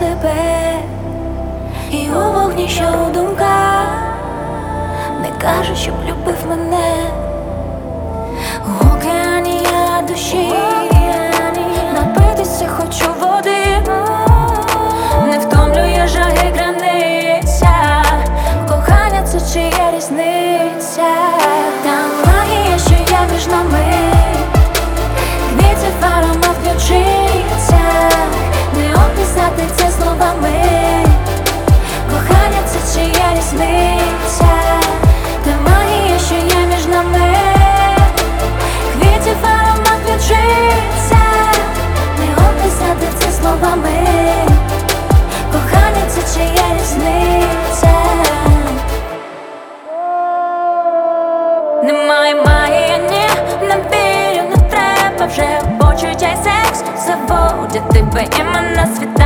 тебе, і у вогні, що у думках, не кажу, щоб любив мене. В океані я душі, напитися хочу води, не втомлює жаги границя. Кохання це чи є різниця? Та магія, що є між нами, квітів аромат включиться, не описати це словами. Кохання це чи є різниця? Та магія, що є між нами, квітів аромат включиться, не описати це словами. Кохання це чи є різниця? Немає магії, ні, не вірю, не треба вже почуття й секс заводять тебе і мене світ.